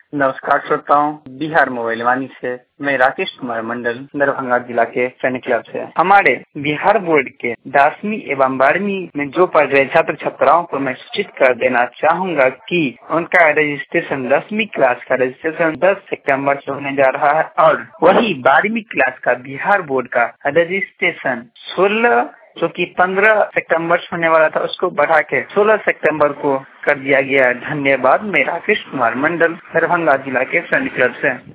नमस्कार श्रोताओं, बिहार मोबाइल वाणी से मैं राकेश कुमार मंडल दरभंगा जिला के सैनिक क्लब से। हमारे बिहार बोर्ड के 10वीं एवं 12वीं में जो पढ़ रहे छात्र छात्राओं को मैं सूचित कर देना चाहूंगा कि उनका रजिस्ट्रेशन 10वीं क्लास का रजिस्ट्रेशन 10 सितंबर से होने जा रहा है और वही 12वीं क्लास का बिहार बोर्ड का रजिस्ट्रेशन 16 जो कि 15 सितंबर से होने वाला था उसको बढ़ा के 16 सितंबर को कर दिया गया। धन्यवाद। मैं राकेश कुमार मंडल दरभंगा जिला के सैनिक क्लब से।